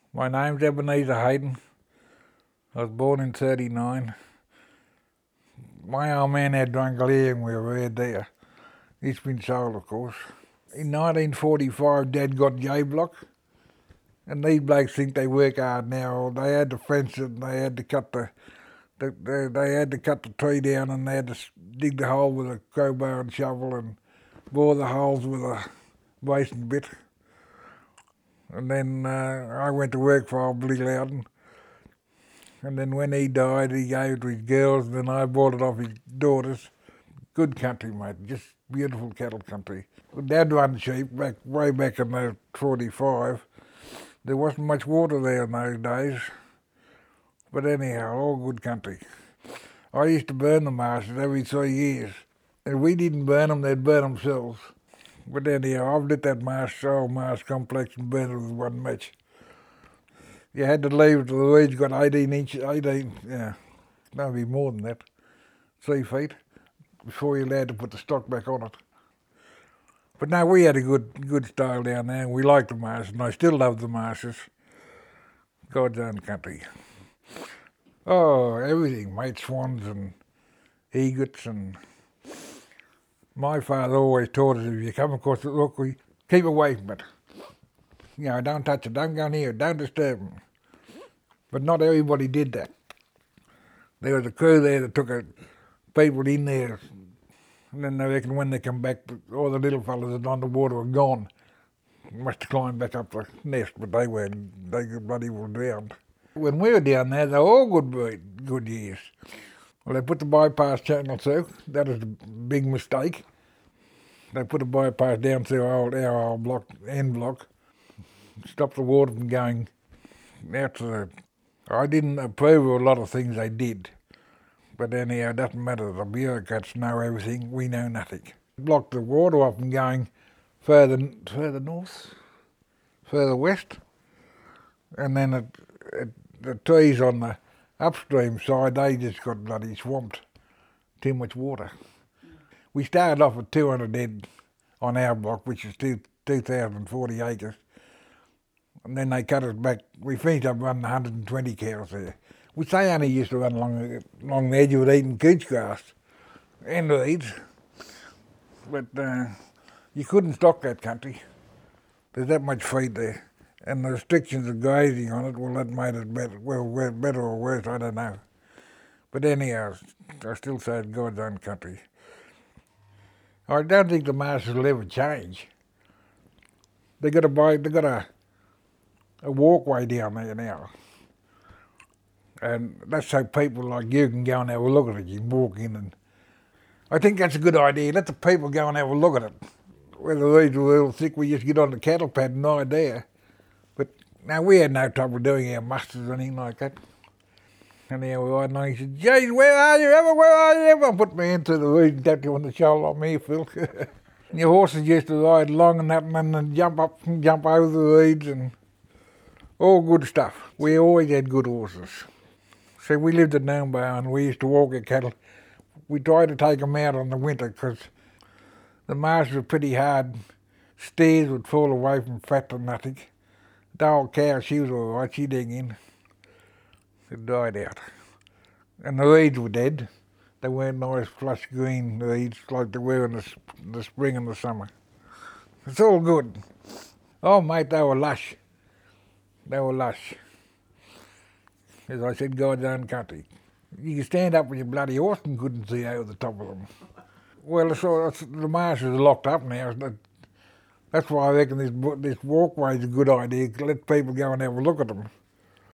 My name's Ebenezer Hayden. I was born in 39. My old man had Drungalia and we were there. It's been sold, of course. In 1945, Dad got J-Block, and these blokes think they work hard now. They had to fence it, and they had to cut they had to cut the tree down, and they had to dig the hole with a crowbar and shovel, and bore the holes with a basin bit. And then I went to work for old Billy Loudon. And then when he died, he gave it to his girls, and then I bought it off his daughters. Good country, mate, just beautiful cattle country. Dad run sheep way back in the 45. There wasn't much water there in those days. But anyhow, all good country. I used to burn the marshes every 3 years. If we didn't burn them, they'd burn themselves. But anyhow, I've lit that old marsh complex and burned it with one match. You had to leave it till the weeds got 18, maybe more than that, 3 feet, before you're allowed to put the stock back on it. But no, we had a good style down there, and we liked the marshes, and I still love the marshes. God's own country. Oh, everything, mate, swans and egrets, and my father always taught us, if you come across the rookery, keep away from it. You know, don't touch it, don't go near it, don't disturb them. But not everybody did that. There was a crew there that took people in there, and then they reckon when they come back, all the little fellas that on the water were gone. Must have climbed back up the nest, but they bloody were drowned. When we were down there, they were all good years. Well, they put the bypass channel through. That was a big mistake. They put a bypass down through our old block, end block. Stop the water from going out to the... I didn't approve of a lot of things they did. But anyhow, it doesn't matter. The bureaucrats know everything. We know nothing. Blocked the water off from going further north, further west. And then the trees on the upstream side, they just got bloody swamped. Too much water. We started off with 200 head on our block, which is 2,040 acres. And then they cut us back. We finished up running 120 cows there, which they only used to run along the edge of it eating couch grass and reeds. But you couldn't stock that country. There's that much feed there. And the restrictions of grazing on it, well, that made it better. Well, better or worse, I don't know. But anyhow, I still say it's God's own country. I don't think the marshes will ever change. They got a walkway down there now. And that's so people like you can go and have a look at it. You can walk in, and I think that's a good idea. Let the people go and have a look at it. Whether the reeds were real thick, we just get on the cattle pad and lie there. But now we had no trouble doing our musters or anything like that. And there we are, and he said, "Geez, where are you ever? Where are you ever?" I put me into the reeds and tapped you on the shoulder like me, Phil. Your horses used to ride along and that, and then jump up and jump over the reeds, and all good stuff. We always had good horses. So we lived at Nambow, and we used to walk our cattle. We tried to take them out on the winter because the marshes were pretty hard. Steers would fall away from fat to nothing. The old cow, she was all right, she dug in. It died out. And the reeds were dead. They weren't nice flush green reeds like they were in the spring and the summer. It's all good. Oh mate, they were lush. They were lush. As I said, God's own country. You could stand up with your bloody horse and couldn't see over the top of them. Well, the marshes are locked up now. That's why I reckon this walkway is a good idea. Let people go and have a look at them.